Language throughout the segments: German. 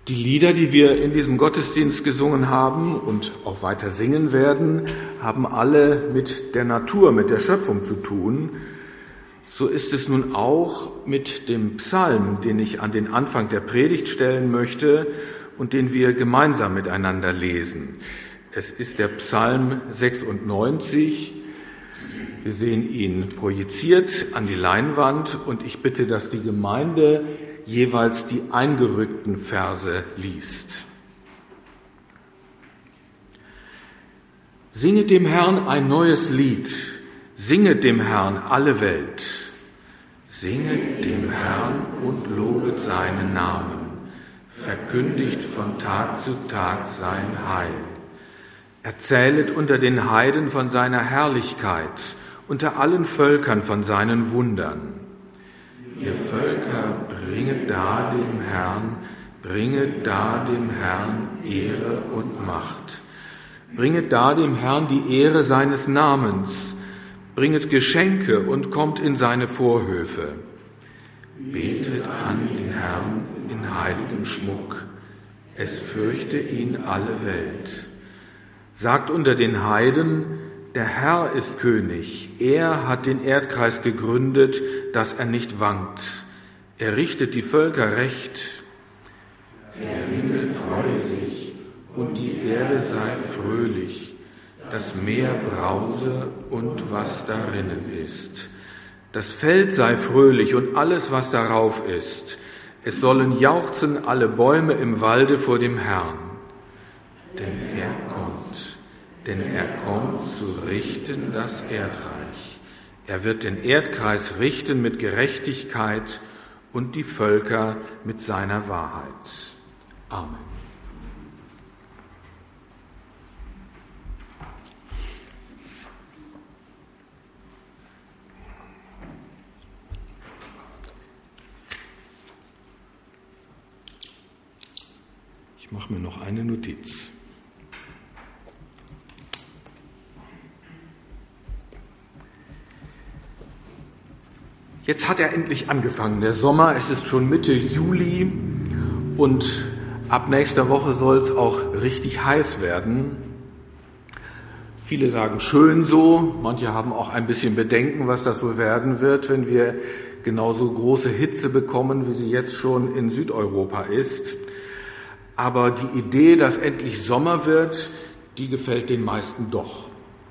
Die Lieder, die wir in diesem Gottesdienst gesungen haben und auch weiter singen werden, haben alle mit der Natur, mit der Schöpfung zu tun. So ist es nun auch mit dem Psalm, den ich an den Anfang der Predigt stellen möchte und den wir gemeinsam miteinander lesen. Es ist der Psalm 96. Wir sehen ihn projiziert an die Leinwand und ich bitte, dass die Gemeinde jeweils die eingerückten Verse liest. Singet dem Herrn ein neues Lied, singet dem Herrn alle Welt. Singet dem Herrn und lobet seinen Namen, verkündigt von Tag zu Tag sein Heil. Erzählet unter den Heiden von seiner Herrlichkeit, unter allen Völkern von seinen Wundern. Ihr Völker, bringet da dem Herrn Ehre und Macht. Bringet da dem Herrn die Ehre seines Namens. Bringet Geschenke und kommt in seine Vorhöfe. Betet an den Herrn in heiligem Schmuck. Es fürchte ihn alle Welt. Sagt unter den Heiden, der Herr ist König. Er hat den Erdkreis gegründet, dass er nicht wankt. Er richtet die Völker recht. Der Himmel freue sich und die Erde sei fröhlich. Das Meer brause und was darinnen ist. Das Feld sei fröhlich und alles, was darauf ist. Es sollen jauchzen alle Bäume im Walde vor dem Herrn. Denn er kommt zu richten das Erdreich. Er wird den Erdkreis richten mit Gerechtigkeit und die Völker mit seiner Wahrheit. Amen. Ich mache mir noch eine Notiz. Jetzt hat er endlich angefangen, der Sommer. Es ist schon Mitte Juli und ab nächster Woche soll es auch richtig heiß werden. Viele sagen schön so, manche haben auch ein bisschen Bedenken, was das wohl werden wird, wenn wir genauso große Hitze bekommen, wie sie jetzt schon in Südeuropa ist. Aber die Idee, dass endlich Sommer wird, die gefällt den meisten doch.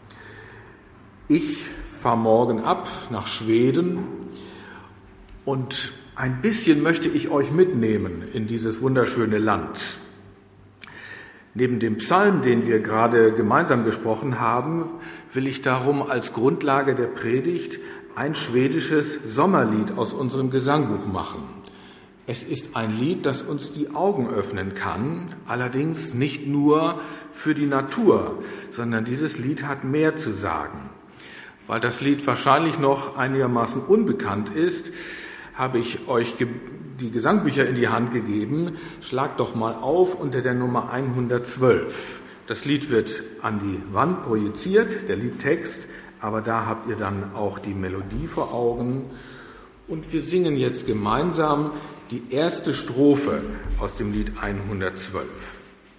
Ich fahre morgen ab nach Schweden. Und ein bisschen möchte ich euch mitnehmen in dieses wunderschöne Land. Neben dem Psalm, den wir gerade gemeinsam gesprochen haben, will ich darum als Grundlage der Predigt ein schwedisches Sommerlied aus unserem Gesangbuch machen. Es ist ein Lied, das uns die Augen öffnen kann, allerdings nicht nur für die Natur, sondern dieses Lied hat mehr zu sagen. Weil das Lied wahrscheinlich noch einigermaßen unbekannt ist, habe ich euch die Gesangbücher in die Hand gegeben. Schlagt doch mal auf unter der Nummer 112. Das Lied wird an die Wand projiziert, der Liedtext, aber da habt ihr dann auch die Melodie vor Augen. Und wir singen jetzt gemeinsam die erste Strophe aus dem Lied 112.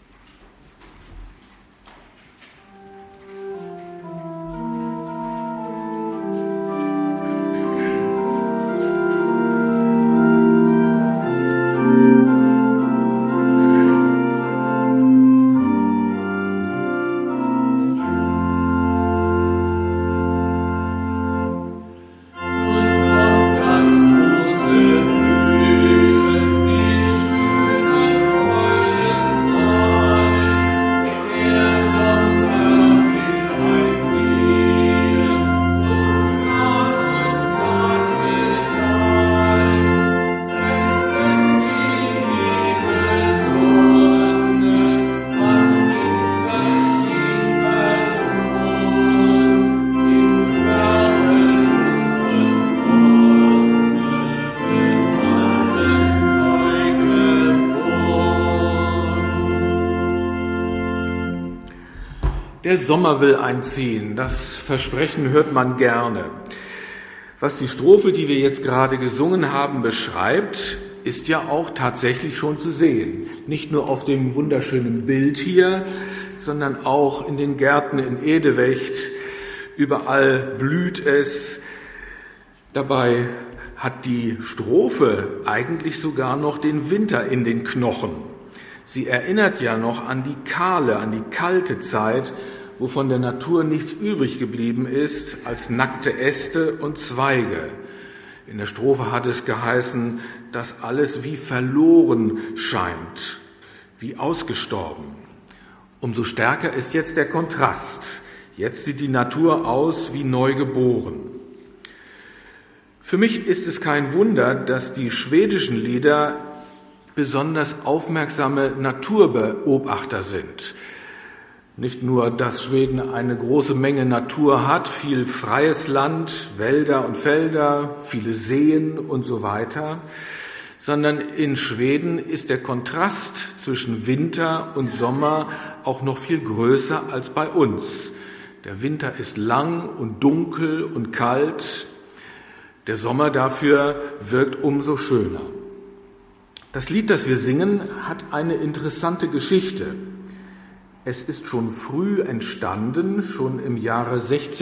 Der Sommer will einziehen, das Versprechen hört man gerne. Was die Strophe, die wir jetzt gerade gesungen haben, beschreibt, ist ja auch tatsächlich schon zu sehen. Nicht nur auf dem wunderschönen Bild hier, sondern auch in den Gärten in Edewecht. Überall blüht es. Dabei hat die Strophe eigentlich sogar noch den Winter in den Knochen. Sie erinnert ja noch an die kalte Zeit, wo von der Natur nichts übrig geblieben ist als nackte Äste und Zweige. In der Strophe hat es geheißen, dass alles wie verloren scheint, wie ausgestorben. Umso stärker ist jetzt der Kontrast. Jetzt sieht die Natur aus wie neu geboren. Für mich ist es kein Wunder, dass die schwedischen Lieder besonders aufmerksame Naturbeobachter sind. Nicht nur, dass Schweden eine große Menge Natur hat, viel freies Land, Wälder und Felder, viele Seen und so weiter, sondern in Schweden ist der Kontrast zwischen Winter und Sommer auch noch viel größer als bei uns. Der Winter ist lang und dunkel und kalt, der Sommer dafür wirkt umso schöner. Das Lied, das wir singen, hat eine interessante Geschichte. Es ist schon früh entstanden, schon im Jahre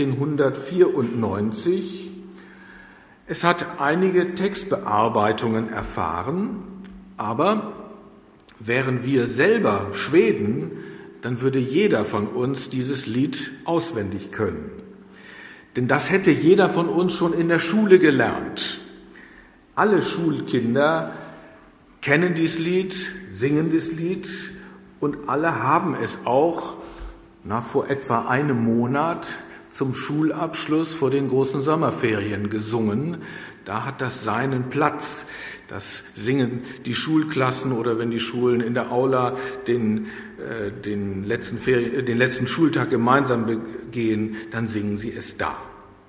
1694. Es hat einige Textbearbeitungen erfahren, aber wären wir selber Schweden, dann würde jeder von uns dieses Lied auswendig können. Denn das hätte jeder von uns schon in der Schule gelernt. Alle Schulkinder kennen dieses Lied, singen dieses Lied und alle haben es auch vor etwa einem Monat zum Schulabschluss vor den großen Sommerferien gesungen. Da hat das seinen Platz. Das singen die Schulklassen oder wenn die Schulen in der Aula den letzten Schultag gemeinsam begehen, dann singen sie es da.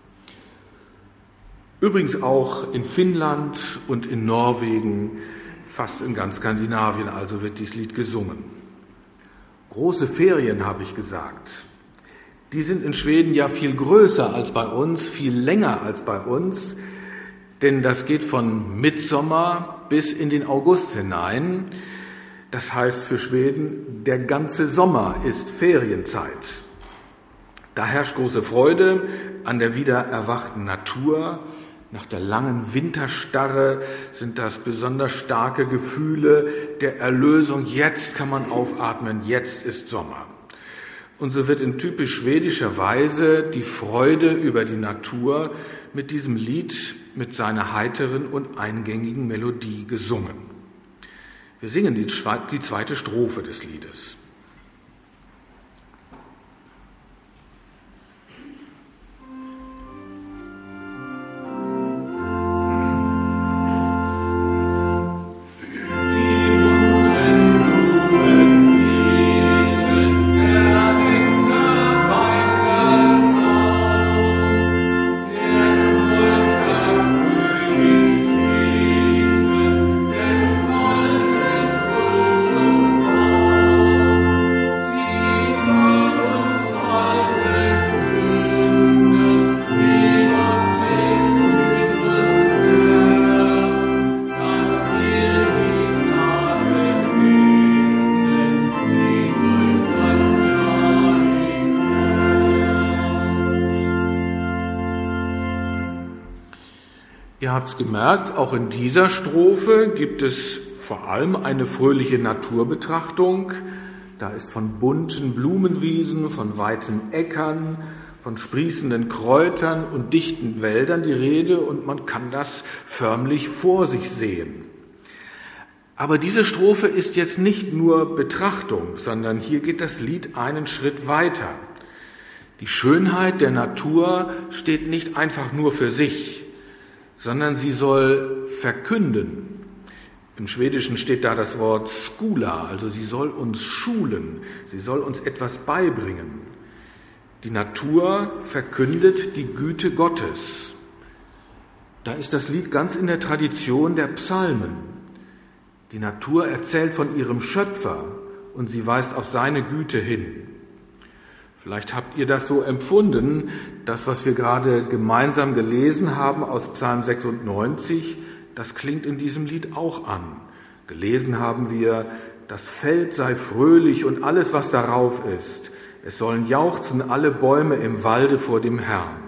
Übrigens auch in Finnland und in Norwegen, fast in ganz Skandinavien also wird dieses Lied gesungen. Große Ferien, habe ich gesagt. Die sind in Schweden ja viel größer als bei uns, viel länger als bei uns, denn das geht von Mittsommer bis in den August hinein. Das heißt für Schweden, der ganze Sommer ist Ferienzeit. Da herrscht große Freude an der wieder erwachten Natur. Nach der langen Winterstarre sind das besonders starke Gefühle der Erlösung. Jetzt kann man aufatmen, jetzt ist Sommer. Und so wird in typisch schwedischer Weise die Freude über die Natur mit diesem Lied, mit seiner heiteren und eingängigen Melodie gesungen. Wir singen die zweite Strophe des Liedes. Ihr habt es gemerkt, auch in dieser Strophe gibt es vor allem eine fröhliche Naturbetrachtung. Da ist von bunten Blumenwiesen, von weiten Äckern, von sprießenden Kräutern und dichten Wäldern die Rede und man kann das förmlich vor sich sehen. Aber diese Strophe ist jetzt nicht nur Betrachtung, sondern hier geht das Lied einen Schritt weiter. Die Schönheit der Natur steht nicht einfach nur für sich, sondern sie soll verkünden. Im Schwedischen steht da das Wort skula, also sie soll uns schulen, sie soll uns etwas beibringen. Die Natur verkündet die Güte Gottes. Da ist das Lied ganz in der Tradition der Psalmen. Die Natur erzählt von ihrem Schöpfer und sie weist auf seine Güte hin. Vielleicht habt ihr das so empfunden, das, was wir gerade gemeinsam gelesen haben aus Psalm 96, das klingt in diesem Lied auch an. Gelesen haben wir, das Feld sei fröhlich und alles, was darauf ist. Es sollen jauchzen alle Bäume im Walde vor dem Herrn.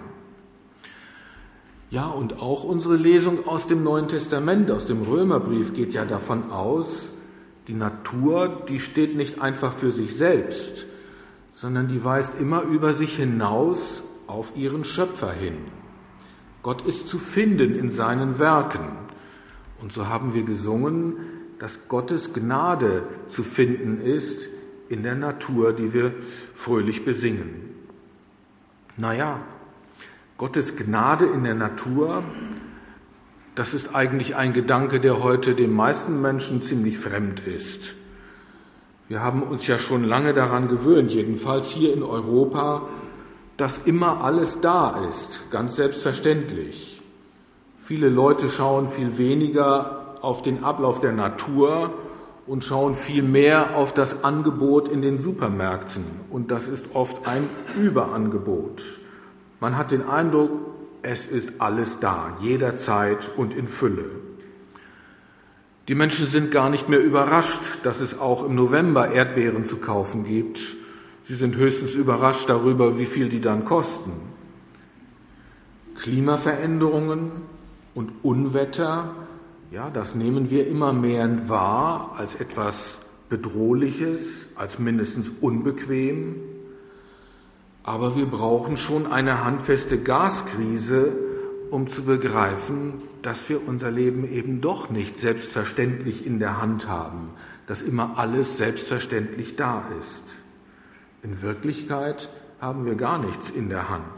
Ja, und auch unsere Lesung aus dem Neuen Testament, aus dem Römerbrief, geht ja davon aus, die Natur, die steht nicht einfach für sich selbst, sondern die weist immer über sich hinaus auf ihren Schöpfer hin. Gott ist zu finden in seinen Werken. Und so haben wir gesungen, dass Gottes Gnade zu finden ist in der Natur, die wir fröhlich besingen. Naja, Gottes Gnade in der Natur, das ist eigentlich ein Gedanke, der heute den meisten Menschen ziemlich fremd ist. Wir haben uns ja schon lange daran gewöhnt, jedenfalls hier in Europa, dass immer alles da ist, ganz selbstverständlich. Viele Leute schauen viel weniger auf den Ablauf der Natur und schauen viel mehr auf das Angebot in den Supermärkten. Und das ist oft ein Überangebot. Man hat den Eindruck, es ist alles da, jederzeit und in Fülle. Die Menschen sind gar nicht mehr überrascht, dass es auch im November Erdbeeren zu kaufen gibt. Sie sind höchstens überrascht darüber, wie viel die dann kosten. Klimaveränderungen und Unwetter, ja, das nehmen wir immer mehr wahr als etwas Bedrohliches, als mindestens unbequem. Aber wir brauchen schon eine handfeste Gaskrise, um zu begreifen, dass wir unser Leben eben doch nicht selbstverständlich in der Hand haben, dass immer alles selbstverständlich da ist. In Wirklichkeit haben wir gar nichts in der Hand.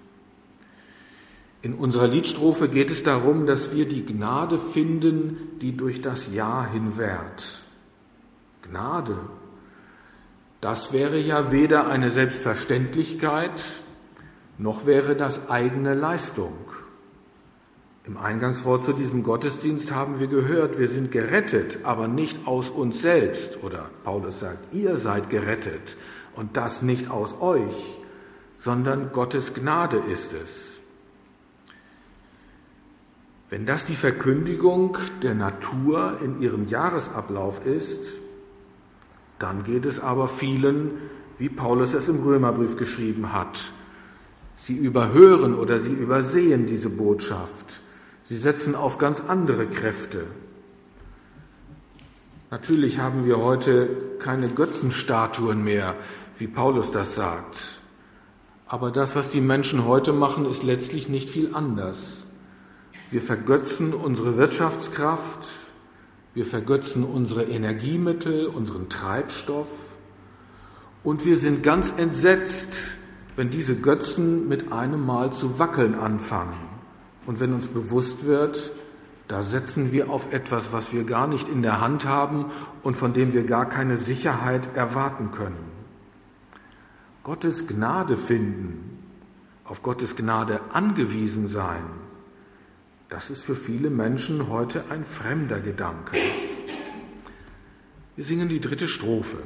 In unserer Liedstrophe geht es darum, dass wir die Gnade finden, die durch das Jahr hinwährt. Gnade, das wäre ja weder eine Selbstverständlichkeit, noch wäre das eigene Leistung. Im Eingangswort zu diesem Gottesdienst haben wir gehört, wir sind gerettet, aber nicht aus uns selbst. Oder Paulus sagt, ihr seid gerettet und das nicht aus euch, sondern Gottes Gnade ist es. Wenn das die Verkündigung der Natur in ihrem Jahresablauf ist, dann geht es aber vielen, wie Paulus es im Römerbrief geschrieben hat. Sie überhören oder sie übersehen diese Botschaft. Sie setzen auf ganz andere Kräfte. Natürlich haben wir heute keine Götzenstatuen mehr, wie Paulus das sagt. Aber das, was die Menschen heute machen, ist letztlich nicht viel anders. Wir vergötzen unsere Wirtschaftskraft, wir vergötzen unsere Energiemittel, unseren Treibstoff und wir sind ganz entsetzt, wenn diese Götzen mit einem Mal zu wackeln anfangen und wenn uns bewusst wird, da setzen wir auf etwas, was wir gar nicht in der Hand haben und von dem wir gar keine Sicherheit erwarten können. Gottes Gnade finden, auf Gottes Gnade angewiesen sein, das ist für viele Menschen heute ein fremder Gedanke. Wir singen die 3. Strophe.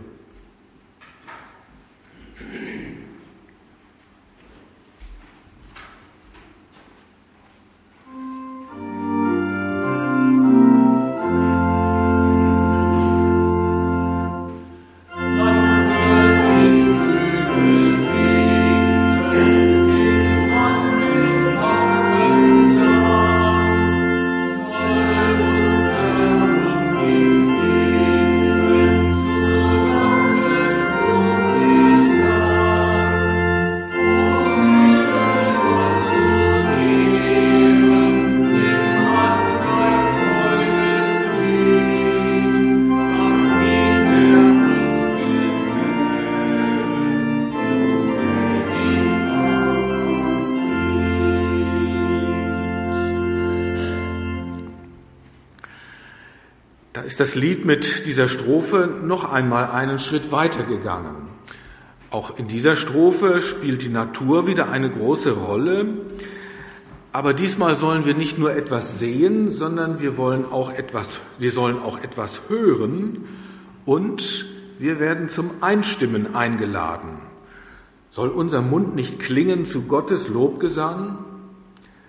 Da ist das Lied mit dieser Strophe noch einmal einen Schritt weiter gegangen. Auch in dieser Strophe spielt die Natur wieder eine große Rolle. Aber diesmal sollen wir nicht nur etwas sehen, sondern wir sollen auch etwas hören und wir werden zum Einstimmen eingeladen. Soll unser Mund nicht klingen zu Gottes Lobgesang?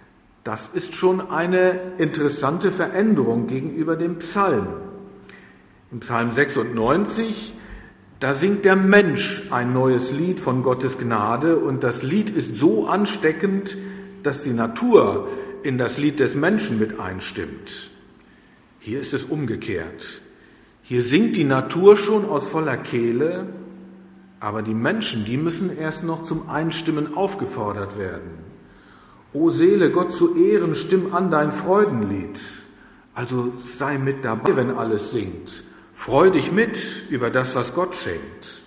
Das ist schon eine interessante Veränderung gegenüber dem Psalm. Im Psalm 96, da singt der Mensch ein neues Lied von Gottes Gnade und das Lied ist so ansteckend, dass die Natur in das Lied des Menschen mit einstimmt. Hier ist es umgekehrt. Hier singt die Natur schon aus voller Kehle, aber die Menschen, die müssen erst noch zum Einstimmen aufgefordert werden. O Seele, Gott zu Ehren, stimm an dein Freudenlied. Also sei mit dabei, wenn alles singt. Freu dich mit über das, was Gott schenkt.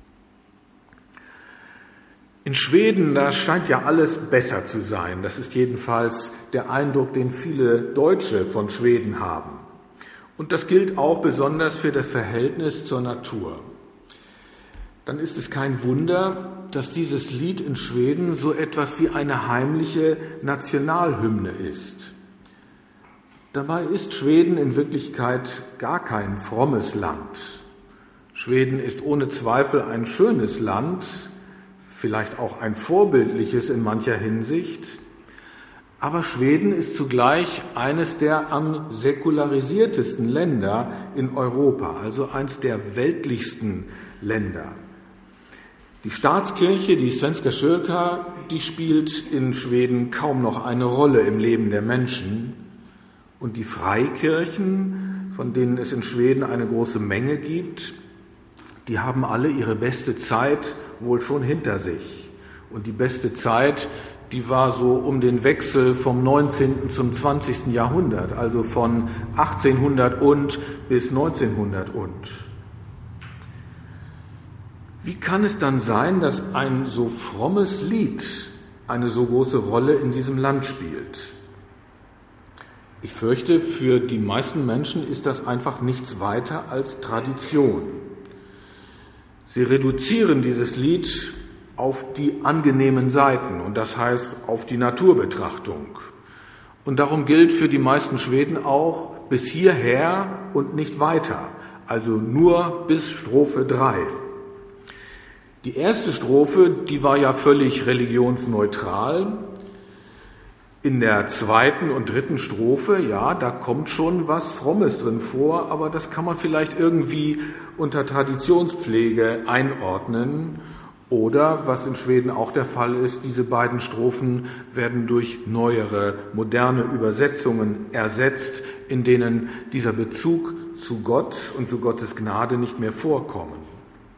In Schweden, da scheint ja alles besser zu sein. Das ist jedenfalls der Eindruck, den viele Deutsche von Schweden haben. Und das gilt auch besonders für das Verhältnis zur Natur. Dann ist es kein Wunder, dass dieses Lied in Schweden so etwas wie eine heimliche Nationalhymne ist. Dabei ist Schweden in Wirklichkeit gar kein frommes Land. Schweden ist ohne Zweifel ein schönes Land, vielleicht auch ein vorbildliches in mancher Hinsicht. Aber Schweden ist zugleich eines der am säkularisiertesten Länder in Europa, also eines der weltlichsten Länder. Die Staatskirche, die Svenska kyrkan, die spielt in Schweden kaum noch eine Rolle im Leben der Menschen. Und die Freikirchen, von denen es in Schweden eine große Menge gibt, die haben alle ihre beste Zeit wohl schon hinter sich. Und die beste Zeit, die war so um den Wechsel vom 19. zum 20. Jahrhundert, also von 1800 und bis 1900 und. Wie kann es dann sein, dass ein so frommes Lied eine so große Rolle in diesem Land spielt? Ich fürchte, für die meisten Menschen ist das einfach nichts weiter als Tradition. Sie reduzieren dieses Lied auf die angenehmen Seiten, und das heißt auf die Naturbetrachtung. Und darum gilt für die meisten Schweden auch bis hierher und nicht weiter, also nur bis Strophe 3. Die erste Strophe, die war ja völlig religionsneutral. In der zweiten und dritten Strophe, ja, da kommt schon was Frommes drin vor, aber das kann man vielleicht irgendwie unter Traditionspflege einordnen. Oder, was in Schweden auch der Fall ist, diese beiden Strophen werden durch neuere, moderne Übersetzungen ersetzt, in denen dieser Bezug zu Gott und zu Gottes Gnade nicht mehr vorkommen.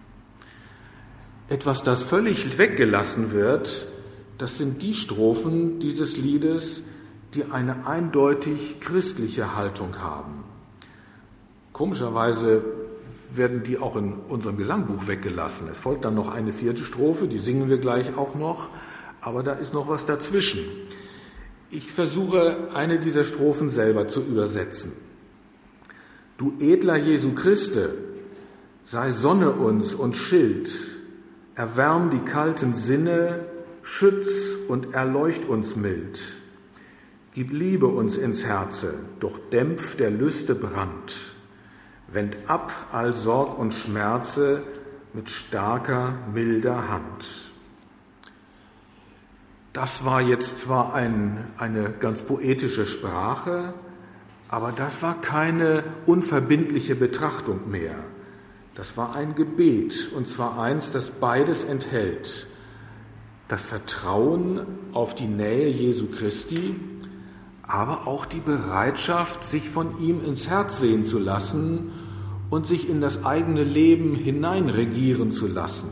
Etwas, das völlig weggelassen wird, das sind die Strophen dieses Liedes, die eine eindeutig christliche Haltung haben. Komischerweise werden die auch in unserem Gesangbuch weggelassen. Es folgt dann noch eine 4. Strophe, die singen wir gleich auch noch, aber da ist noch was dazwischen. Ich versuche, eine dieser Strophen selber zu übersetzen. Du edler Jesu Christe, sei Sonne uns und Schild, erwärm die kalten Sinne, schütz und erleucht uns mild. Gib Liebe uns ins Herze, doch dämpf der Lüste Brand. Wend ab all Sorg und Schmerze mit starker, milder Hand. Das war jetzt zwar eine ganz poetische Sprache, aber das war keine unverbindliche Betrachtung mehr. Das war ein Gebet, und zwar eins, das beides enthält. Das Vertrauen auf die Nähe Jesu Christi, aber auch die Bereitschaft, sich von ihm ins Herz sehen zu lassen und sich in das eigene Leben hineinregieren zu lassen.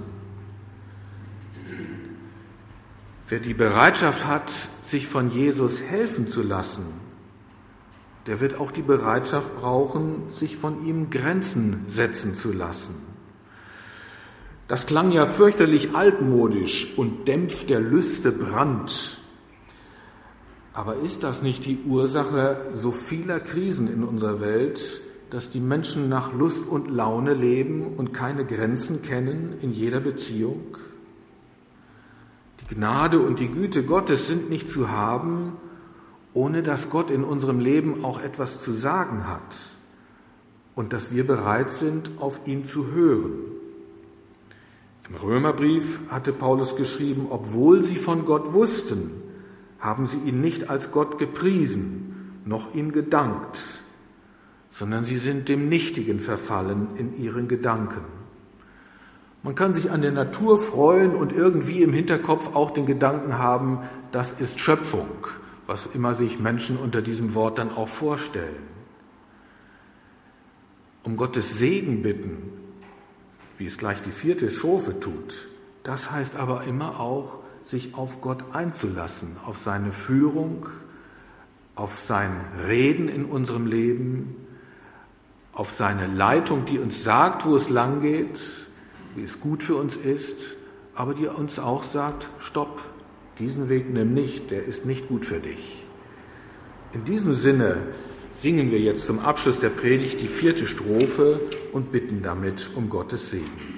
Wer die Bereitschaft hat, sich von Jesus helfen zu lassen, der wird auch die Bereitschaft brauchen, sich von ihm Grenzen setzen zu lassen. Das klang ja fürchterlich altmodisch und dämpft der Lüste Brand. Aber ist das nicht die Ursache so vieler Krisen in unserer Welt, dass die Menschen nach Lust und Laune leben und keine Grenzen kennen in jeder Beziehung? Die Gnade und die Güte Gottes sind nicht zu haben, ohne dass Gott in unserem Leben auch etwas zu sagen hat und dass wir bereit sind, auf ihn zu hören. Im Römerbrief hatte Paulus geschrieben, obwohl sie von Gott wussten, haben sie ihn nicht als Gott gepriesen, noch ihm gedankt, sondern sie sind dem Nichtigen verfallen in ihren Gedanken. Man kann sich an der Natur freuen und irgendwie im Hinterkopf auch den Gedanken haben, das ist Schöpfung, was immer sich Menschen unter diesem Wort dann auch vorstellen. Um Gottes Segen bitten, wie es gleich die 4. Strophe tut, das heißt aber immer auch, sich auf Gott einzulassen, auf seine Führung, auf sein Reden in unserem Leben, auf seine Leitung, die uns sagt, wo es lang geht, wie es gut für uns ist, aber die uns auch sagt, stopp, diesen Weg nimm nicht, der ist nicht gut für dich. In diesem Sinne singen wir jetzt zum Abschluss der Predigt die 4. Strophe und bitten damit um Gottes Segen.